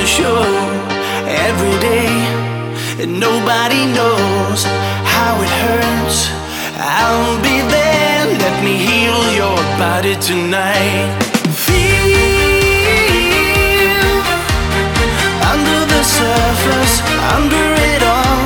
the show every day, and nobody knows how it hurts. I'll be there, let me heal your body tonight. Feel under the surface, under it all.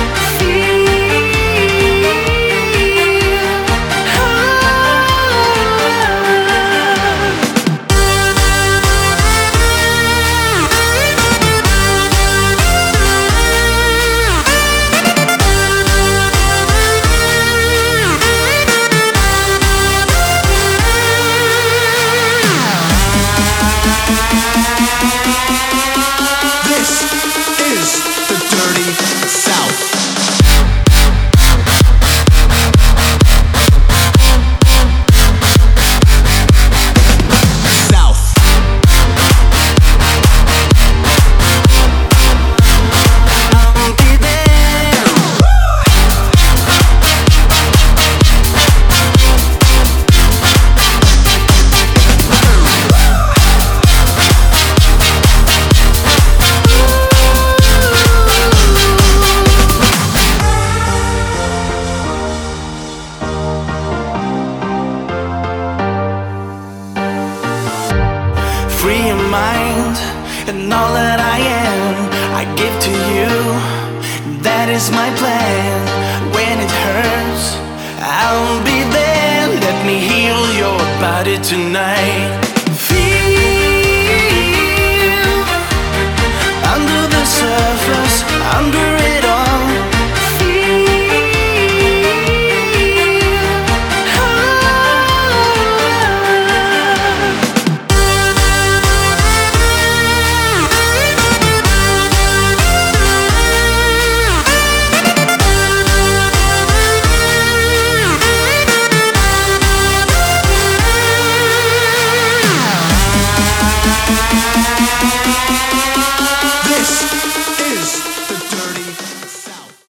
Free your mind and all that I am, I give to you. That is my plan. When it hurts, I'll be there. Let me heal your body tonight.